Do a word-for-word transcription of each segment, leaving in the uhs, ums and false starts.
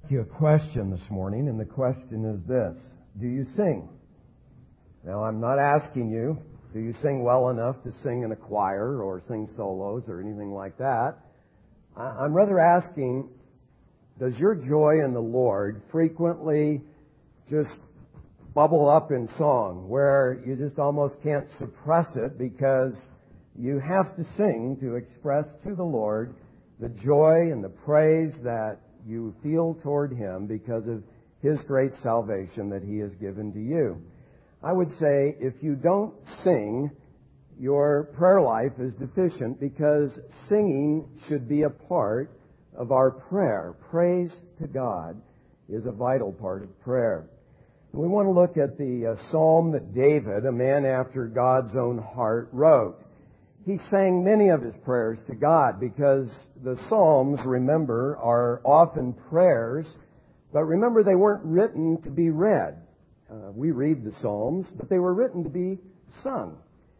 You a question this morning, and the question is this: do you sing? Now, I'm not asking you, do you sing well enough to sing in a choir or sing solos or anything like that? I'm rather asking, does your joy in the Lord frequently just bubble up in song, where you just almost can't suppress it because you have to sing to express to the Lord the joy and the praise that you feel toward Him because of His great salvation that He has given to you? I would say if you don't sing, your prayer life is deficient, because singing should be a part of our prayer. Praise to God is a vital part of prayer. And we want to look at the uh, psalm that David, a man after God's own heart, wrote. He sang many of his prayers to God, because the Psalms, remember, are often prayers, but remember, they weren't written to be read. Uh, we read the Psalms, but they were written to be sung.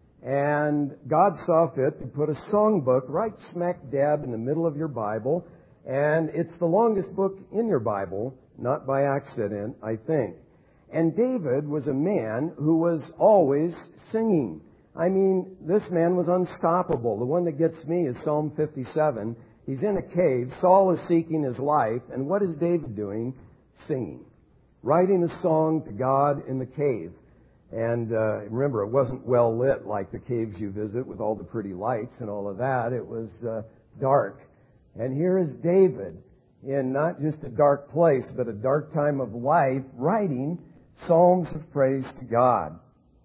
And God saw fit to put a songbook right smack dab in the middle of your Bible, and it's the longest book in your Bible, not by accident, I think. And David was a man who was always singing. I mean, this man was unstoppable. The one that gets me is Psalm fifty-seven. He's in a cave. Saul is seeking his life. And what is David doing? Singing. Writing a song to God in the cave. And uh, remember, it wasn't well lit like the caves you visit with all the pretty lights and all of that. It was uh, dark. And here is David in not just a dark place, but a dark time of life, writing psalms of praise to God.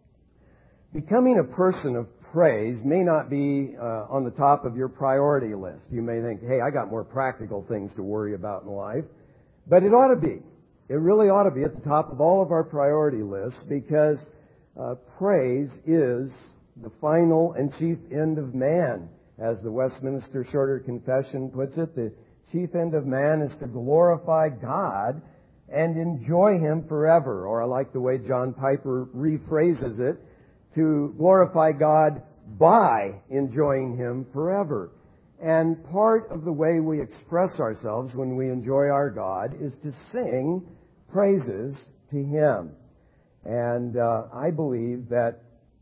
Becoming a person of praise may not be uh, on the top of your priority list. You may think, hey, I got more practical things to worry about in life. But it ought to be. It really ought to be at the top of all of our priority lists, because uh, praise is the final and chief end of man. As the Westminster Shorter Confession puts it, the chief end of man is to glorify God and enjoy Him forever. Or I like the way John Piper rephrases it, to glorify God by enjoying Him forever. And part of the way we express ourselves when we enjoy our God is to sing praises to Him. And uh, I believe that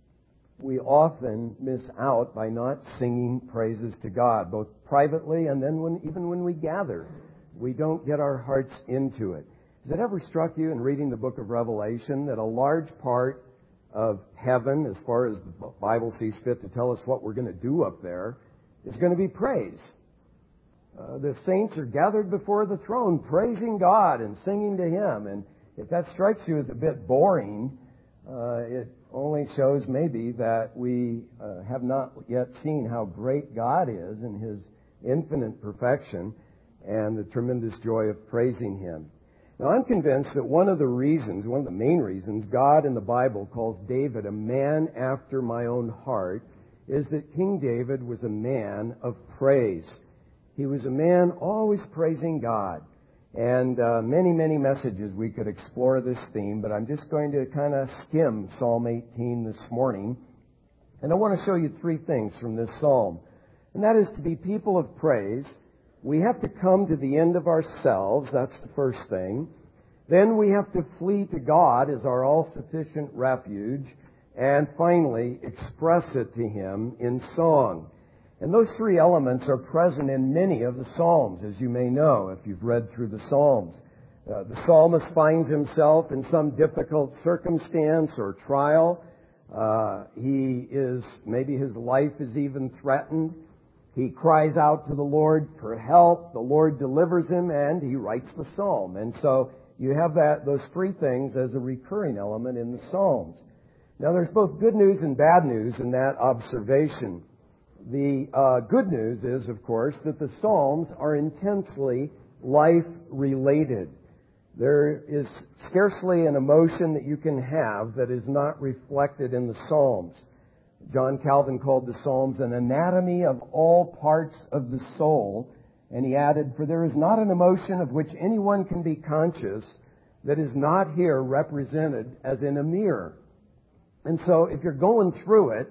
we often miss out by not singing praises to God, both privately and then when, even when we gather. We don't get our hearts into it. Has it ever struck you in reading the book of Revelation that a large part of heaven, as far as the Bible sees fit to tell us what we're going to do up there, is going to be praise? Uh, the saints are gathered before the throne, praising God and singing to Him. And if that strikes you as a bit boring, uh, it only shows maybe that we uh, have not yet seen how great God is in His infinite perfection and the tremendous joy of praising Him. Now, I'm convinced that one of the reasons, one of the main reasons, God in the Bible calls David a man after my own heart is that King David was a man of praise. He was a man always praising God. And uh, many, many messages we could explore this theme, but I'm just going to kind of skim Psalm eighteen this morning. And I want to show you three things from this psalm. And that is, to be people of praise, we have to come to the end of ourselves. That's the first thing. Then we have to flee to God as our all-sufficient refuge. And finally, express it to Him in song. And those three elements are present in many of the Psalms, as you may know if you've read through the Psalms. Uh, the psalmist finds himself in some difficult circumstance or trial. Uh, he is, maybe his life is even threatened. He cries out to the Lord for help. The Lord delivers him, and he writes the psalm. And so you have that, those three things as a recurring element in the Psalms. Now, there's both good news and bad news in that observation. The uh, good news is, of course, that the Psalms are intensely life-related. There is scarcely an emotion that you can have that is not reflected in the Psalms. John Calvin called the Psalms an anatomy of all parts of the soul. And he added, for there is not an emotion of which anyone can be conscious that is not here represented as in a mirror. And so if you're going through it,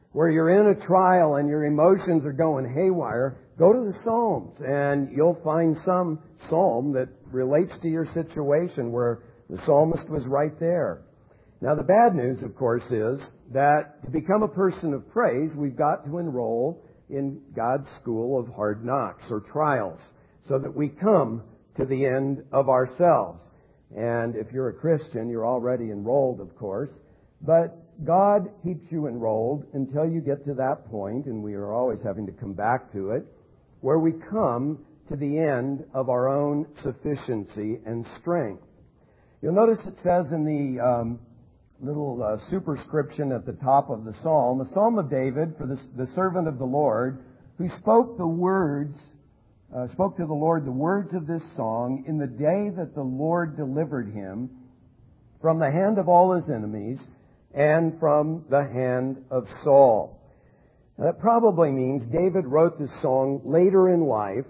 where you're in a trial and your emotions are going haywire, go to the Psalms and you'll find some psalm that relates to your situation where the psalmist was right there. Now the bad news, of course, is that to become a person of praise, we've got to enroll in God's school of hard knocks or trials so that we come to the end of ourselves. And if you're a Christian, you're already enrolled, of course. But God keeps you enrolled until you get to that point, and we are always having to come back to it, where we come to the end of our own sufficiency and strength. You'll notice it says in the um, little uh, superscription at the top of the psalm, a psalm of David for the, the servant of the Lord, who spoke the words, uh, spoke to the Lord the words of this song in the day that the Lord delivered him from the hand of all his enemies and from the hand of Saul. Now, that probably means David wrote this song later in life,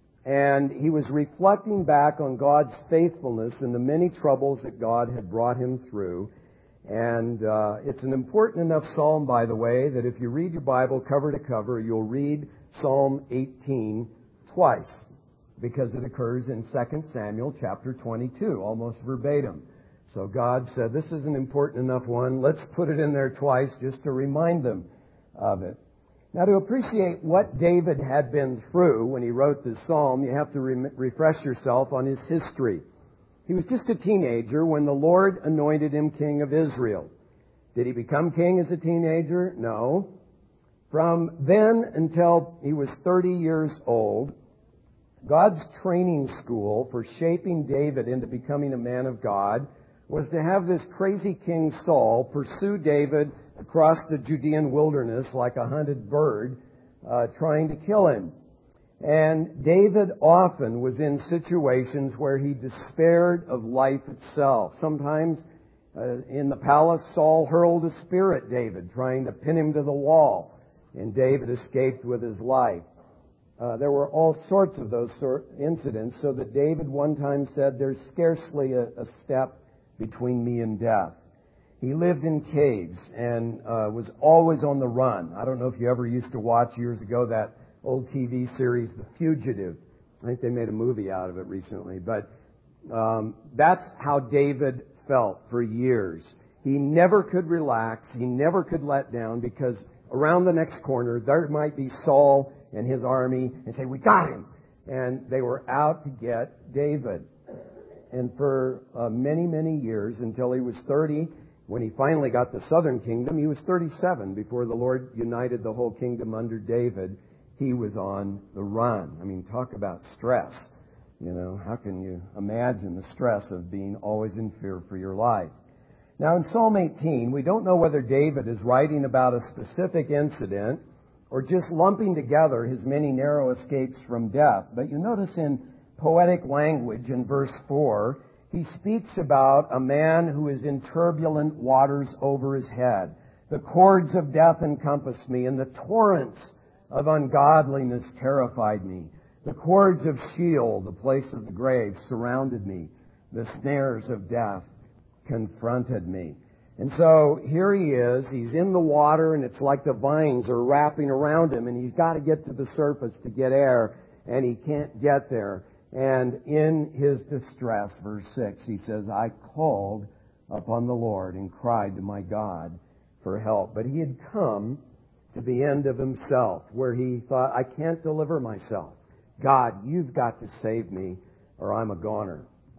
and he was reflecting back on God's faithfulness and the many troubles that God had brought him through. And uh, it's an important enough psalm, by the way, that if you read your Bible cover to cover, you'll read Psalm eighteen twice, because it occurs in Second Samuel chapter twenty-two, almost verbatim. So God said, this is an important enough one. Let's put it in there twice just to remind them of it. Now, to appreciate what David had been through when he wrote this psalm, you have to re- refresh yourself on his history. He was just a teenager when the Lord anointed him king of Israel. Did he become king as a teenager? No. From then until he was thirty years old, God's training school for shaping David into becoming a man of God was to have this crazy King Saul pursue David across the Judean wilderness like a hunted bird, uh, trying to kill him. And David often was in situations where he despaired of life itself. Sometimes uh, in the palace, Saul hurled a spear at David, trying to pin him to the wall, and David escaped with his life. Uh, there were all sorts of those sort incidents, so that David one time said, there's scarcely a, a step between me and death. He lived in caves and uh, was always on the run. I don't know if you ever used to watch years ago that old T V series, The Fugitive. I think they made a movie out of it recently. But um, that's how David felt for years. He never could relax. He never could let down, because around the next corner there might be Saul and his army and say, we got him. And they were out to get David. And for uh, many, many years, until he was thirty, when he finally got the southern kingdom, he was thirty-seven before the Lord united the whole kingdom under David. He was on the run. I mean, talk about stress. You know, how can you imagine the stress of being always in fear for your life? Now, in Psalm eighteen, we don't know whether David is writing about a specific incident or just lumping together his many narrow escapes from death. But you notice in poetic language in verse four, he speaks about a man who is in turbulent waters over his head. The cords of death encompassed me, and the torrents of ungodliness terrified me. The cords of Sheol, the place of the grave, surrounded me. The snares of death confronted me. And so here he is. He's in the water, and it's like the vines are wrapping around him, and he's got to get to the surface to get air, and he can't get there. And in his distress, verse six, he says, I called upon the Lord and cried to my God for help. But he had come to the end of himself, where he thought, I can't deliver myself. God, you've got to save me, or I'm a goner.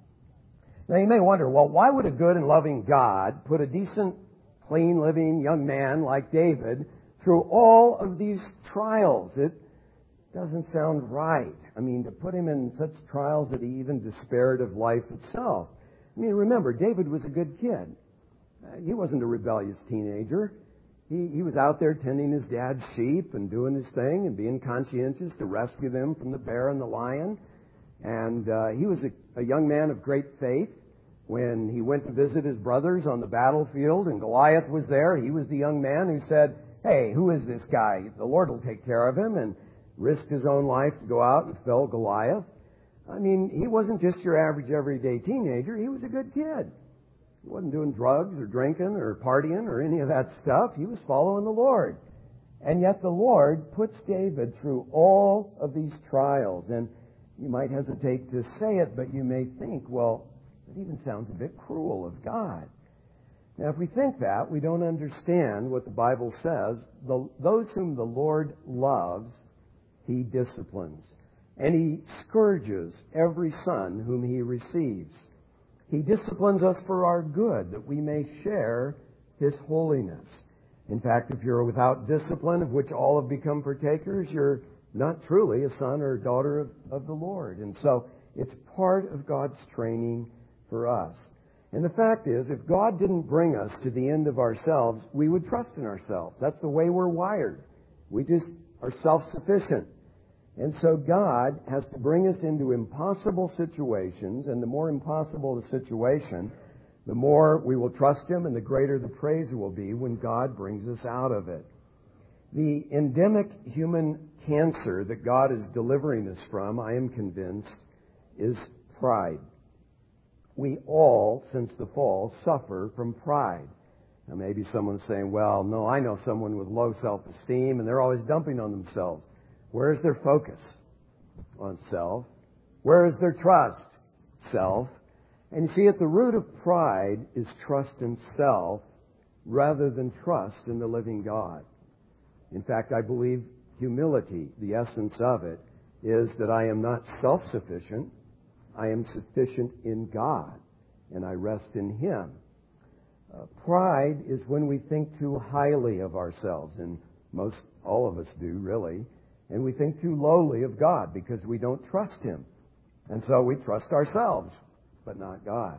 Now you may wonder, well, why would a good and loving God put a decent, clean living young man like David through all of these trials? It doesn't sound right. I mean, to put him in such trials that he even despaired of life itself. I mean, remember, David was a good kid. Uh, he wasn't a rebellious teenager. He, he was out there tending his dad's sheep and doing his thing and being conscientious to rescue them from the bear and the lion. And uh, he was a, a young man of great faith. When he went to visit his brothers on the battlefield and Goliath was there, he was the young man who said, hey, who is this guy? The Lord will take care of him, and risked his own life to go out and fell Goliath. I mean, he wasn't just your average everyday teenager. He was a good kid. He wasn't doing drugs or drinking or partying or any of that stuff. He was following the Lord. And yet the Lord puts David through all of these trials. And you might hesitate to say it, but you may think, well, it even sounds a bit cruel of God. Now, if we think that, we don't understand what the Bible says. The, those whom the Lord loves, He disciplines. And He scourges every son whom He receives. He disciplines us for our good, that we may share His holiness. In fact, if you're without discipline, of which all have become partakers, you're not truly a son or a daughter of, of the Lord. And so it's part of God's training for us. And the fact is, if God didn't bring us to the end of ourselves, we would trust in ourselves. That's the way we're wired. We just are self-sufficient. And so God has to bring us into impossible situations, and the more impossible the situation, the more we will trust Him and the greater the praise will be when God brings us out of it. The endemic human cancer that God is delivering us from, I am convinced, is pride. We all, since the fall, suffer from pride. Now maybe someone's saying, well, no, I know someone with low self-esteem and they're always dumping on themselves. Where is their focus? On self. Where is their trust? Self. And you see, at the root of pride is trust in self rather than trust in the living God. In fact, I believe humility, the essence of it, is that I am not self-sufficient. I am sufficient in God, and I rest in Him. Uh, pride is when we think too highly of ourselves, and most all of us do, really. And we think too lowly of God because we don't trust Him. And so we trust ourselves, but not God.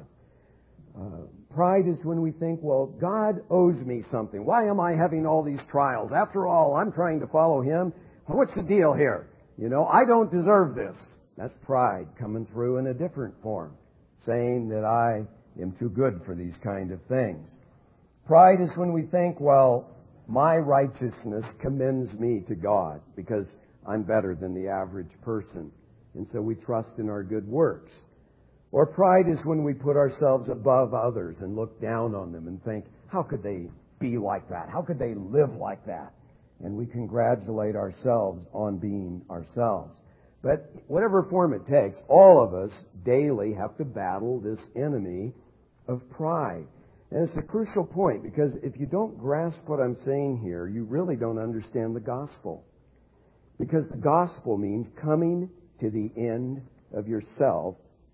Uh, pride is when we think, well, God owes me something. Why am I having all these trials? After all, I'm trying to follow Him. What's the deal here? You know, I don't deserve this. That's pride coming through in a different form, saying that I am too good for these kind of things. Pride is when we think, well, my righteousness commends me to God because I'm better than the average person. And so we trust in our good works. Or pride is when we put ourselves above others and look down on them and think, how could they be like that? How could they live like that? And we congratulate ourselves on being ourselves. But whatever form it takes, all of us daily have to battle this enemy of pride. And it's a crucial point because if you don't grasp what I'm saying here, you really don't understand the gospel. Because the gospel means coming to the end of yourself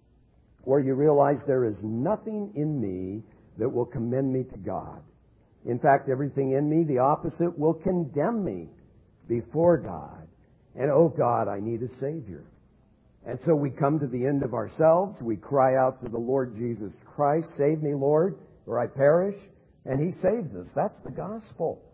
where you realize there is nothing in me that will commend me to God. In fact, everything in me, the opposite, will condemn me before God. And, oh God, I need a Savior. And so we come to the end of ourselves. We cry out to the Lord Jesus Christ, save me, Lord, or I perish. And He saves us. That's the gospel.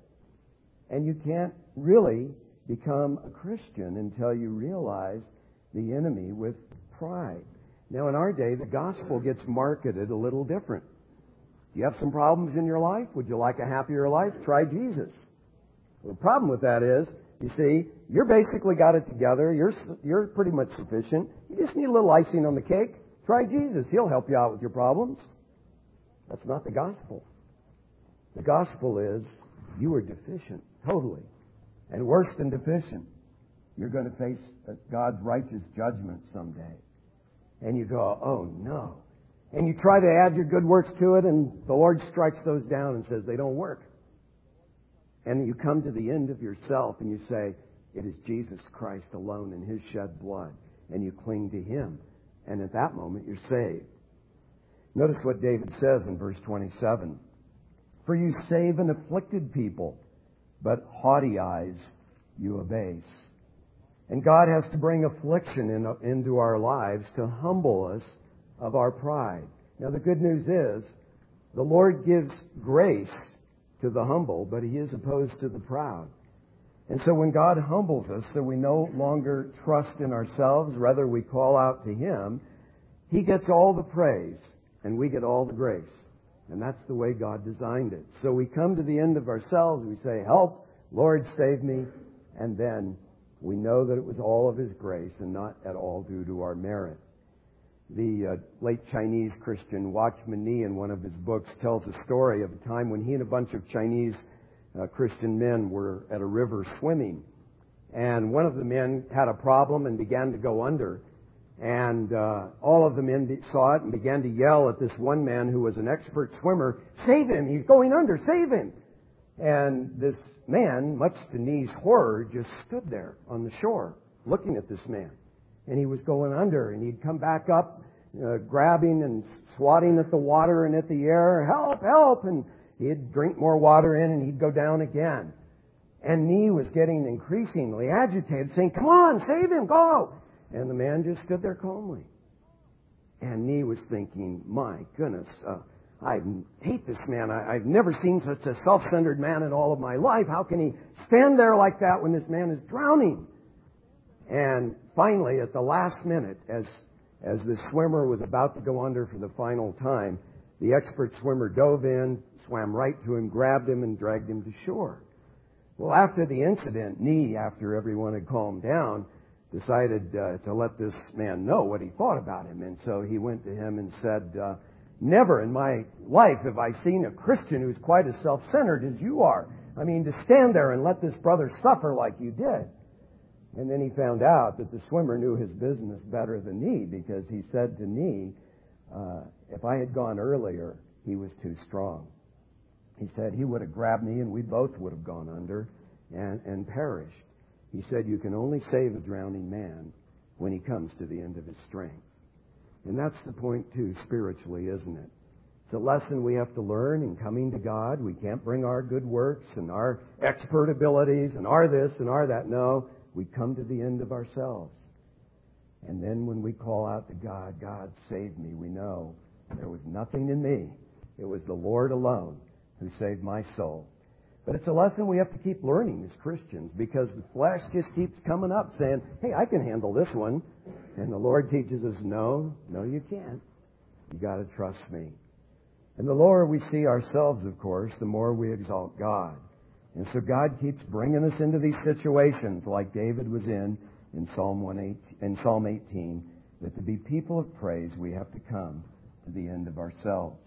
And you can't really become a Christian until you realize the enemy with pride. Now, in our day, the gospel gets marketed a little different. Do you have some problems in your life? Would you like a happier life? Try Jesus. Well, the problem with that is, you see, you're basically got it together. You're you're pretty much sufficient. You just need a little icing on the cake. Try Jesus. He'll help you out with your problems. That's not the gospel. The gospel is you are deficient, totally. And worse than deficient, you're going to face God's righteous judgment someday. And you go, oh no. And you try to add your good works to it, and the Lord strikes those down and says they don't work. And you come to the end of yourself and you say, it is Jesus Christ alone and His shed blood. And you cling to Him. And at that moment, you're saved. Notice what David says in verse twenty-seven. For you save an afflicted people, but haughty eyes you abase. And God has to bring affliction in, into our lives to humble us of our pride. Now, the good news is the Lord gives grace to the humble, but He is opposed to the proud. And so when God humbles us, so we no longer trust in ourselves, rather we call out to Him, He gets all the praise and we get all the grace. And that's the way God designed it. So we come to the end of ourselves, we say, help, Lord, save me. And then we know that it was all of His grace and not at all due to our merit. The uh, late Chinese Christian Watchman Nee, in one of his books, tells a story of a time when he and a bunch of Chinese uh, Christian men were at a river swimming. And one of the men had a problem and began to go under. And uh, all of the men be- saw it and began to yell at this one man who was an expert swimmer, "Save him! He's going under! Save him!" And this man, much to Nee's horror, just stood there on the shore looking at this man. And he was going under, and he'd come back up, uh, grabbing and swatting at the water and at the air, "Help! Help!" And he'd drink more water in, and he'd go down again. And Nee was getting increasingly agitated, saying, "Come on, save him, go!" And the man just stood there calmly. And Nee was thinking, "My goodness, uh, I hate this man. I, I've never seen such a self-centered man in all of my life. How can he stand there like that when this man is drowning?" And finally, at the last minute, as as the swimmer was about to go under for the final time, the expert swimmer dove in, swam right to him, grabbed him, and dragged him to shore. Well, after the incident, Nee, after everyone had calmed down, decided uh, to let this man know what he thought about him. And so he went to him and said, uh, "Never in my life have I seen a Christian who's quite as self-centered as you are. I mean, to stand there and let this brother suffer like you did." And then he found out that the swimmer knew his business better than Nee, because he said to Nee, uh, "If I had gone earlier, he was too strong." He said he would have grabbed me and we both would have gone under and, and perished. He said, "You can only save a drowning man when he comes to the end of his strength." And that's the point, too, spiritually, isn't it? It's a lesson we have to learn in coming to God. We can't bring our good works and our expert abilities and our this and our that. No, we come to the end of ourselves. And then when we call out to God, "God, save me," we know there was nothing in me. It was the Lord alone who saved my soul. But it's a lesson we have to keep learning as Christians, because the flesh just keeps coming up saying, "Hey, I can handle this one." And the Lord teaches us, no, no you can't. You got to trust me. And the lower we see ourselves, of course, the more we exalt God. And so God keeps bringing us into these situations like David was in in Psalm one eighteen, in Psalm eighteen, that to be people of praise, we have to come to the end of ourselves.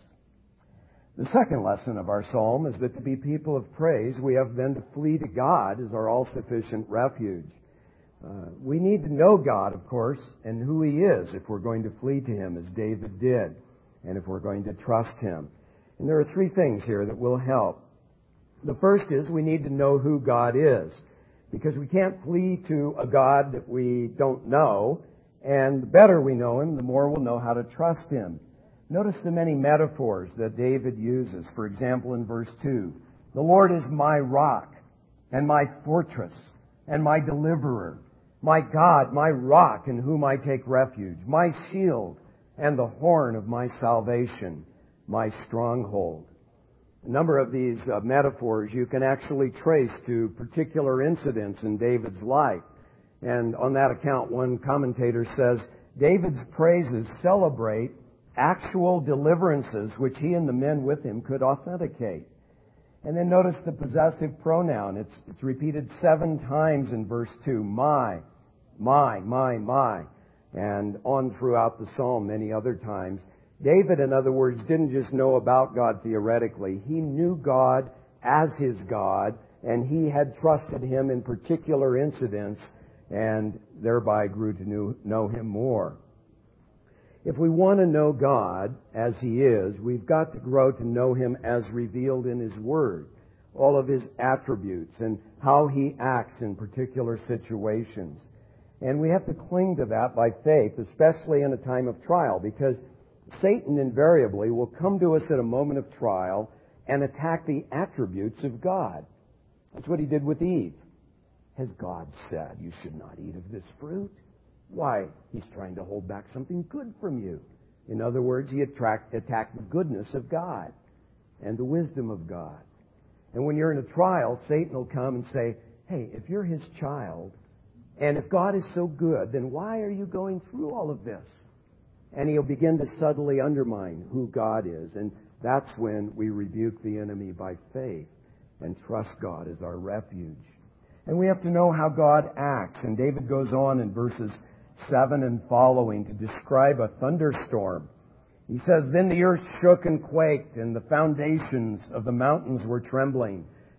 The second lesson of our psalm is that to be people of praise, we have then to flee to God as our all-sufficient refuge. Uh, we need to know God, of course, and who He is if we're going to flee to Him as David did, and if we're going to trust Him. And there are three things here that will help. The first is we need to know who God is, because we can't flee to a God that we don't know, and the better we know Him, the more we'll know how to trust Him. Notice the many metaphors that David uses. For example, in verse two, "The Lord is my rock and my fortress and my deliverer, my God, my rock in whom I take refuge, my shield and the horn of my salvation, my stronghold." A number of these uh, metaphors you can actually trace to particular incidents in David's life. And on that account, one commentator says, David's praises celebrate actual deliverances which he and the men with him could authenticate. And then notice the possessive pronoun. It's, it's repeated seven times in verse two. My, my, my, my. And on throughout the psalm many other times. David, in other words, didn't just know about God theoretically. He knew God as his God, and he had trusted Him in particular incidents, and thereby grew to know, know Him more. If we want to know God as He is, we've got to grow to know Him as revealed in His Word, all of His attributes and how He acts in particular situations. And we have to cling to that by faith, especially in a time of trial, because Satan invariably will come to us at a moment of trial and attack the attributes of God. That's what he did with Eve. Has God said you should not eat of this fruit? Why, he's trying to hold back something good from you. In other words, he attract, attacked the goodness of God and the wisdom of God. And when you're in a trial, Satan will come and say, hey, if you're his child, and if God is so good, then why are you going through all of this? And he'll begin to subtly undermine who God is. And that's when we rebuke the enemy by faith and trust God as our refuge. And we have to know how God acts. And David goes on in verses seven and following to describe a thunderstorm. He says, then the earth shook and quaked, and the foundations of the mountains were trembling.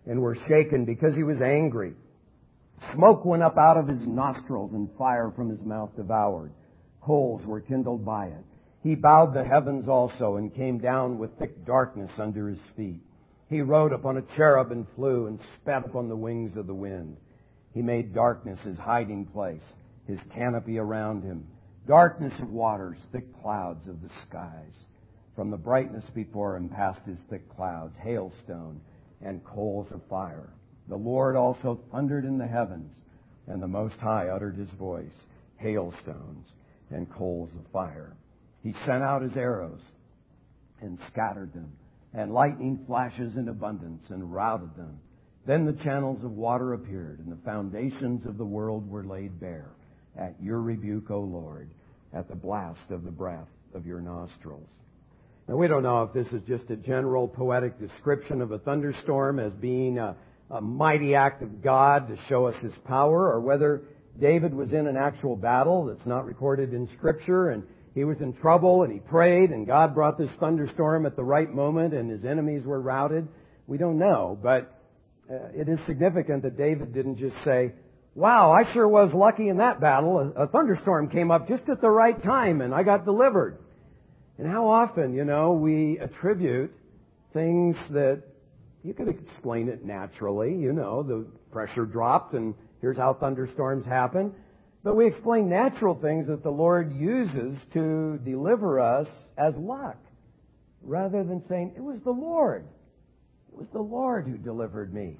and were shaken because he was angry. Smoke went up out of his nostrils, and fire from his mouth devoured. Coals were kindled by it. He bowed the heavens also, and came down with thick darkness under his feet. He rode upon a cherub and flew, and spat upon the wings of the wind. He made darkness his hiding place, his canopy around him. Darkness of waters, thick clouds of the skies. From the brightness before him passed his thick clouds, hailstone and coals of fire. The Lord also thundered in the heavens, and the Most High uttered his voice, hailstones and coals of fire. He sent out his arrows and scattered them, and lightning flashes in abundance and routed them. Then the channels of water appeared, and the foundations of the world were laid bare. At your rebuke, O Lord, at the blast of the breath of your nostrils. Now, we don't know if this is just a general poetic description of a thunderstorm as being a, a mighty act of God to show us his power, or whether David was in an actual battle that's not recorded in Scripture, and he was in trouble, and he prayed, and God brought this thunderstorm at the right moment, and his enemies were routed. We don't know, but uh, it is significant that David didn't just say, wow, I sure was lucky in that battle. A, a thunderstorm came up just at the right time, and I got delivered. And how often, you know, we attribute things that you could explain it naturally. You know, the pressure dropped, and here's how thunderstorms happen. But we explain natural things that the Lord uses to deliver us as luck, rather than saying, it was the Lord. It was the Lord who delivered me.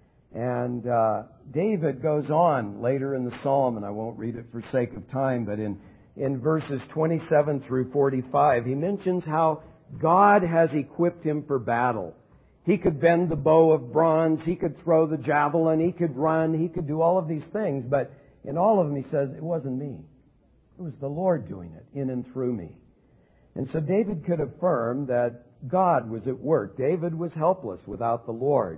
And uh, David goes on later in the psalm, and I won't read it for sake of time, but in, in verses twenty-seven through forty-five, he mentions how God has equipped him for battle. He could bend the bow of bronze, he could throw the javelin, he could run, he could do all of these things, but in all of them he says, it wasn't me. It was the Lord doing it in and through me. And so David could affirm that God was at work. David was helpless without the Lord.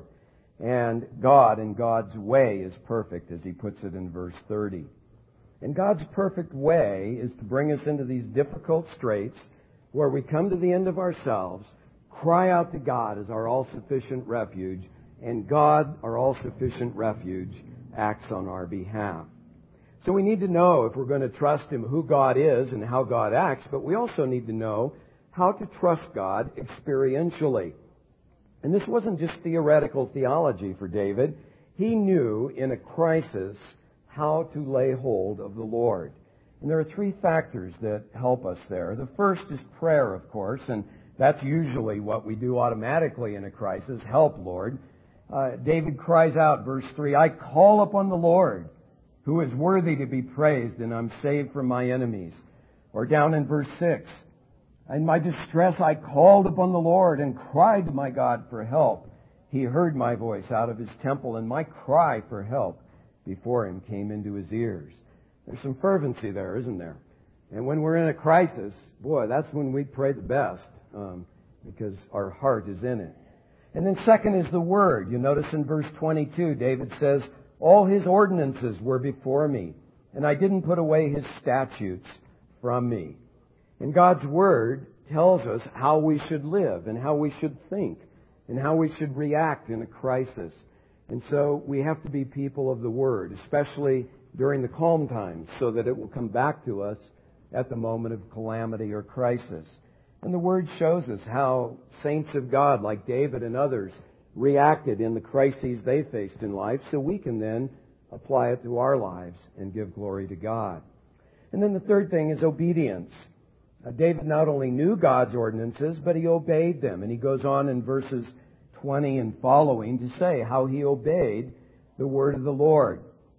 And God and God's way is perfect, as he puts it in verse thirty. And God's perfect way is to bring us into these difficult straits where we come to the end of ourselves, cry out to God as our all-sufficient refuge, and God, our all-sufficient refuge, acts on our behalf. So we need to know, if we're going to trust him, who God is and how God acts, but we also need to know how to trust God experientially. And this wasn't just theoretical theology for David. He knew in a crisis how to lay hold of the Lord. And there are three factors that help us there. The first is prayer, of course, and that's usually what we do automatically in a crisis. Help, Lord. Uh, David cries out, verse three, I call upon the Lord, who is worthy to be praised, and I'm saved from my enemies. Or down in verse six, in my distress I called upon the Lord and cried to my God for help. He heard my voice out of his temple, and my cry for help before him came into his ears. There's some fervency there, isn't there? And when we're in a crisis, boy, that's when we pray the best, um, because our heart is in it. And then second is the Word. You notice in verse twenty-two, David says, all his ordinances were before me, and I didn't put away his statutes from me. And God's Word tells us how we should live and how we should think and how we should react in a crisis. And so we have to be people of the Word, especially during the calm times, so that it will come back to us at the moment of calamity or crisis. And the Word shows us how saints of God like David and others reacted in the crises they faced in life, so we can then apply it to our lives and give glory to God. And then the third thing is obedience. Uh, David not only knew God's ordinances, but he obeyed them. And he goes on in verses twenty and following to say how he obeyed the word of the Lord.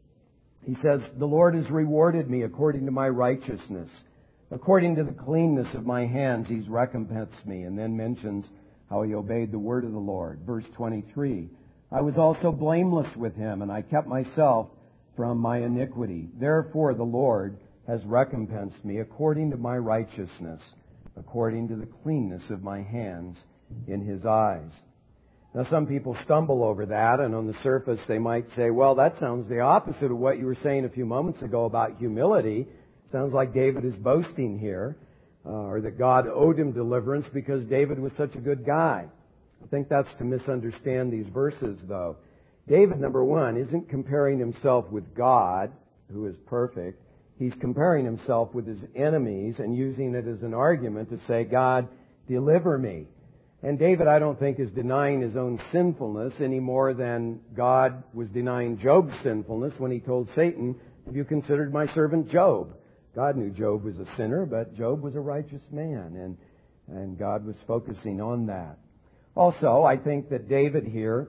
He says, the Lord has rewarded me according to my righteousness. According to the cleanness of my hands, he's recompensed me. And then mentions how he obeyed the word of the Lord. Verse twenty-three, I was also blameless with him, and I kept myself from my iniquity. Therefore the Lord has recompensed me according to my righteousness, according to the cleanness of my hands in his eyes. Now some people stumble over that, and on the surface they might say, well, that sounds the opposite of what you were saying a few moments ago about humility. Sounds like David is boasting here, uh, or that God owed him deliverance because David was such a good guy. I think that's to misunderstand these verses, though. David, number one, isn't comparing himself with God, who is perfect. He's comparing himself with his enemies and using it as an argument to say, God, deliver me. And David, I don't think, is denying his own sinfulness any more than God was denying Job's sinfulness when he told Satan, have you considered my servant Job? God knew Job was a sinner, but Job was a righteous man, and, and God was focusing on that. Also, I think that David here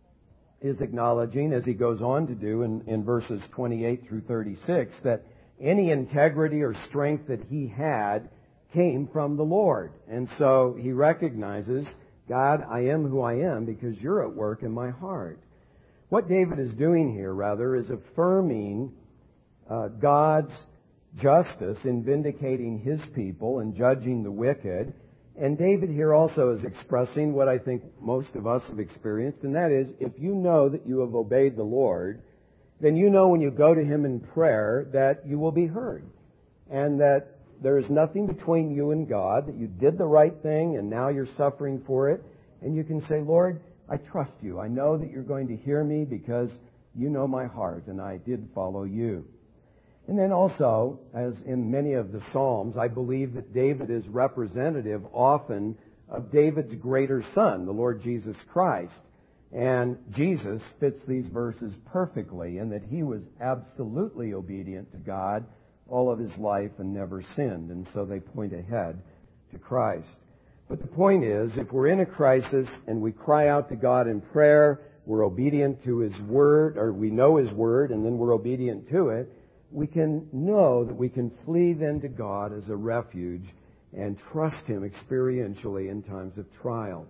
is acknowledging, as he goes on to do in, in verses twenty-eight through thirty-six, that any integrity or strength that he had came from the Lord. And so he recognizes, God, I am who I am because you're at work in my heart. What David is doing here, rather, is affirming uh, God's justice in vindicating his people and judging the wicked. And David here also is expressing what I think most of us have experienced, and that is, if you know that you have obeyed the Lord, then you know when you go to Him in prayer that you will be heard. And that there is nothing between you and God, that you did the right thing and now you're suffering for it. And you can say, Lord, I trust you. I know that you're going to hear me because you know my heart and I did follow you. And then also, as in many of the Psalms, I believe that David is representative often of David's greater son, the Lord Jesus Christ. And Jesus fits these verses perfectly in that he was absolutely obedient to God all of his life and never sinned. And so they point ahead to Christ. But the point is, if we're in a crisis and we cry out to God in prayer, we're obedient to His Word, or we know His Word, and then we're obedient to it, we can know that we can flee then to God as a refuge and trust Him experientially in times of trial.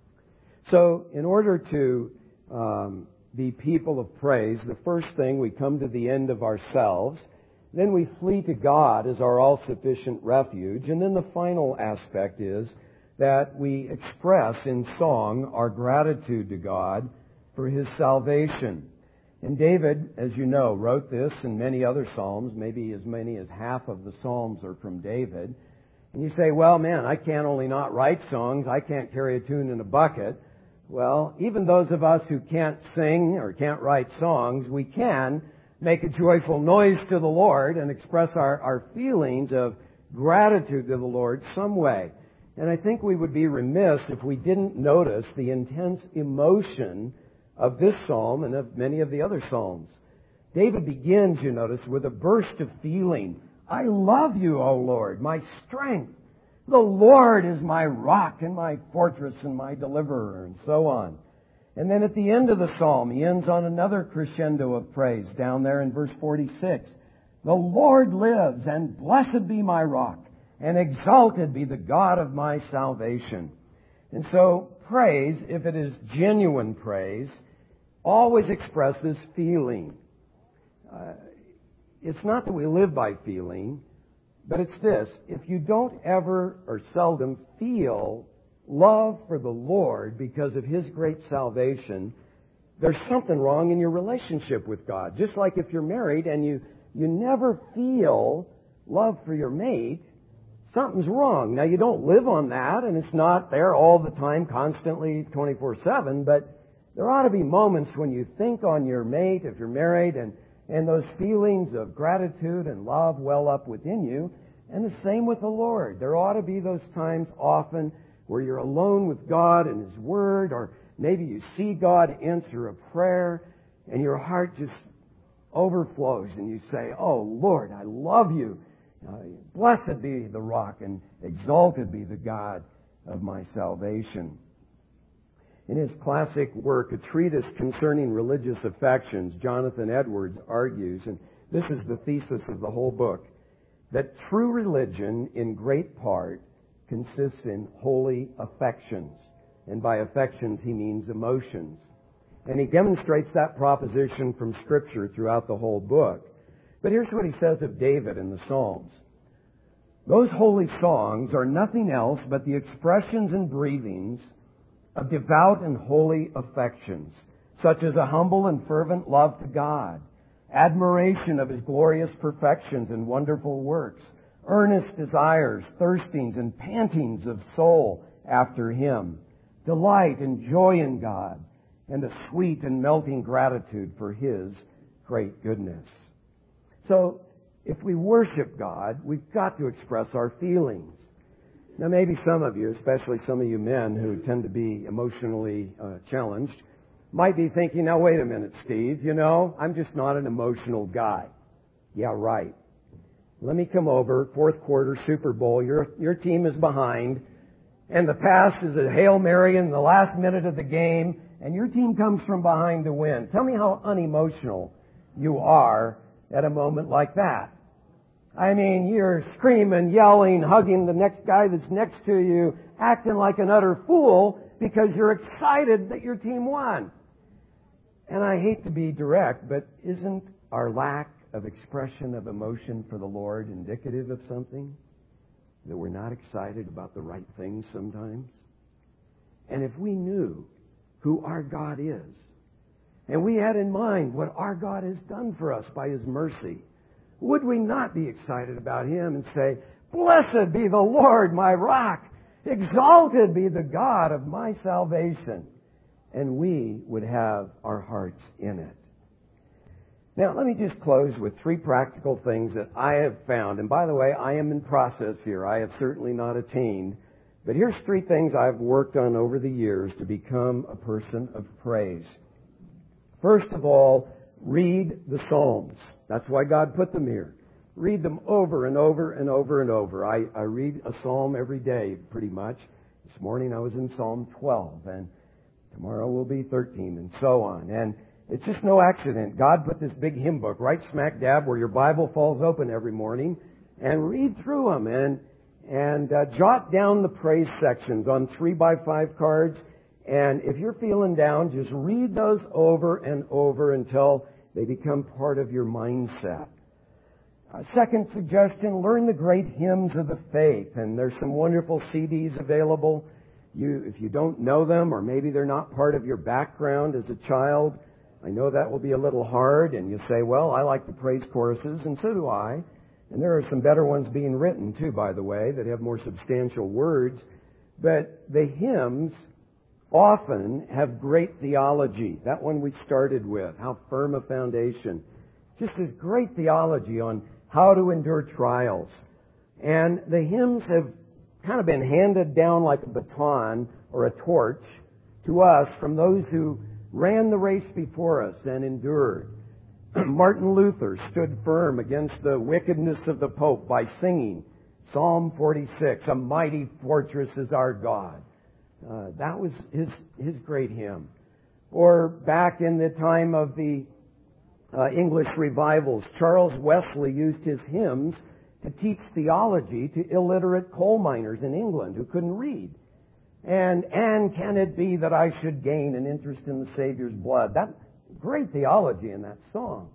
So, in order to um, be people of praise, the first thing, we come to the end of ourselves. Then we flee to God as our all-sufficient refuge. And then the final aspect is that we express in song our gratitude to God for His salvation. And David, as you know, wrote this and many other psalms. Maybe as many as half of the psalms are from David. And you say, well, man, I can't only not write songs. I can't carry a tune in a bucket. Well, even those of us who can't sing or can't write songs, we can make a joyful noise to the Lord and express our, our feelings of gratitude to the Lord some way. And I think we would be remiss if we didn't notice the intense emotion of this psalm and of many of the other psalms. David begins, you notice, with a burst of feeling. I love you, O Lord, my strength. The Lord is my rock and my fortress and my deliverer, and so on. And then at the end of the psalm, he ends on another crescendo of praise down there in verse forty-six. The Lord lives, and blessed be my rock, and exalted be the God of my salvation. And so praise, if it is genuine praise, always expresses feeling. Uh, it's not that we live by feeling, but it's this. If you don't ever or seldom feel love for the Lord because of His great salvation, there's something wrong in your relationship with God. Just like if you're married and you, you never feel love for your mate, something's wrong. Now, you don't live on that, and it's not there all the time, constantly, twenty-four seven, but there ought to be moments when you think on your mate, if you're married, and, and those feelings of gratitude and love well up within you. And the same with the Lord. There ought to be those times often where you're alone with God and His Word, or maybe you see God answer a prayer, and your heart just overflows, and you say, oh, Lord, I love you. Uh, blessed be the rock, and exalted be the God of my salvation. In his classic work, A Treatise Concerning Religious Affections, Jonathan Edwards argues, and this is the thesis of the whole book, that true religion, in great part, consists in holy affections. And by affections, he means emotions. And he demonstrates that proposition from Scripture throughout the whole book. But here's what he says of David in the Psalms. Those holy songs are nothing else but the expressions and breathings of devout and holy affections, such as a humble and fervent love to God, admiration of His glorious perfections and wonderful works, earnest desires, thirstings, and pantings of soul after Him, delight and joy in God, and a sweet and melting gratitude for His great goodness. So, if we worship God, we've got to express our feelings. Now, maybe some of you, especially some of you men who tend to be emotionally uh, challenged, might be thinking, now wait a minute, Steve, you know, I'm just not an emotional guy. Yeah, right. Let me come over, fourth quarter Super Bowl, your your team is behind, and the pass is a Hail Mary in the last minute of the game, and your team comes from behind to win. Tell me how unemotional you are at a moment like that. I mean, you're screaming, yelling, hugging the next guy that's next to you, acting like an utter fool because you're excited that your team won. And I hate to be direct, but isn't our lack of expression of emotion for the Lord indicative of something? That we're not excited about the right things sometimes? And if we knew who our God is, and we had in mind what our God has done for us by His mercy, would we not be excited about Him and say, "Blessed be the Lord, my rock. Exalted be the God of my salvation." And we would have our hearts in it. Now, let me just close with three practical things that I have found. And by the way, I am in process here. I have certainly not attained. But here's three things I've worked on over the years to become a person of praise. First of all, read the Psalms. That's why God put them here. Read them over and over and over and over. I, I read a psalm every day, pretty much. This morning I was in Psalm twelve, and tomorrow will be thirteen, and so on. And it's just no accident. God put this big hymn book right smack dab where your Bible falls open every morning, and read through them and and uh, jot down the praise sections on three by five cards. And if you're feeling down, just read those over and over until they become part of your mindset. Uh, second suggestion, learn the great hymns of the faith. And there's some wonderful C Ds available. You, if you don't know them, or maybe they're not part of your background as a child, I know that will be a little hard. And you say, well, I like the praise choruses, and so do I. And there are some better ones being written, too, by the way, that have more substantial words. But the hymns often have great theology. That one we started with, how firm a foundation. Just as great theology on how to endure trials. And the hymns have kind of been handed down like a baton or a torch to us from those who ran the race before us and endured. Martin Luther stood firm against the wickedness of the Pope by singing Psalm forty-six, "A mighty fortress is our God." Uh, that was his his great hymn. Or back in the time of the uh, English revivals, Charles Wesley used his hymns to teach theology to illiterate coal miners in England who couldn't read. And, and can it be that I should gain an interest in the Savior's blood? That great theology in that song.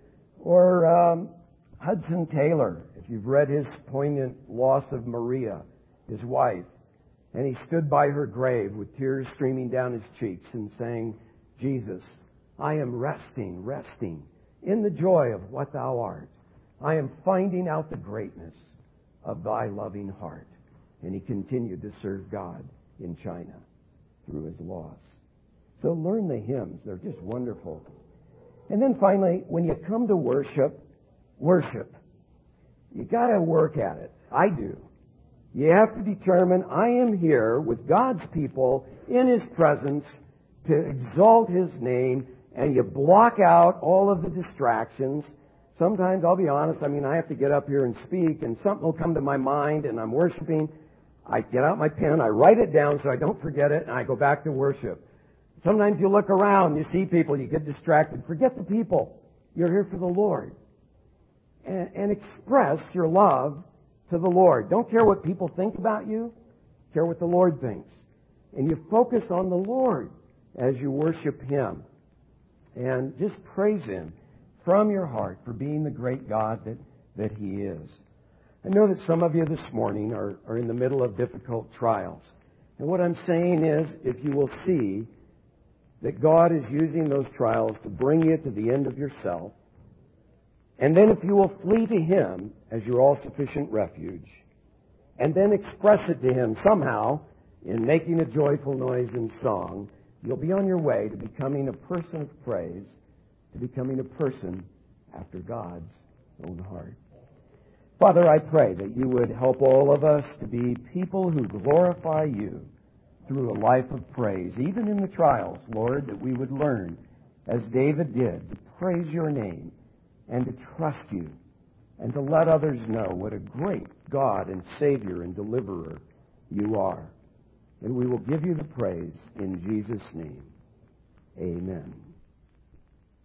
Or um, Hudson Taylor, if you've read his poignant loss of Maria, his wife, and he stood by her grave with tears streaming down his cheeks and saying, "Jesus, I am resting, resting in the joy of what thou art. I am finding out the greatness of thy loving heart." And he continued to serve God in China through his loss. So learn the hymns. They're just wonderful. And then finally, when you come to worship, worship. You got to work at it. I do. You have to determine, I am here with God's people in His presence to exalt His name, and you block out all of the distractions. Sometimes, I'll be honest, I mean, I have to get up here and speak, and something will come to my mind, and I'm worshiping. I get out my pen, I write it down so I don't forget it, and I go back to worship. Sometimes you look around, you see people, you get distracted. Forget the people. You're here for the Lord. And, and express your love to the Lord. Don't care what people think about you. Care what the Lord thinks. And you focus on the Lord as you worship Him. And just praise Him from your heart for being the great God that, that He is. I know that some of you this morning are, are in the middle of difficult trials. And what I'm saying is, if you will see that God is using those trials to bring you to the end of yourself, and then if you will flee to Him as your all-sufficient refuge, and then express it to Him somehow in making a joyful noise in song, you'll be on your way to becoming a person of praise, to becoming a person after God's own heart. Father, I pray that you would help all of us to be people who glorify you through a life of praise, even in the trials, Lord, that we would learn, as David did, to praise your name and to trust you and to let others know what a great God and Savior and Deliverer you are. And we will give you the praise in Jesus' name. Amen.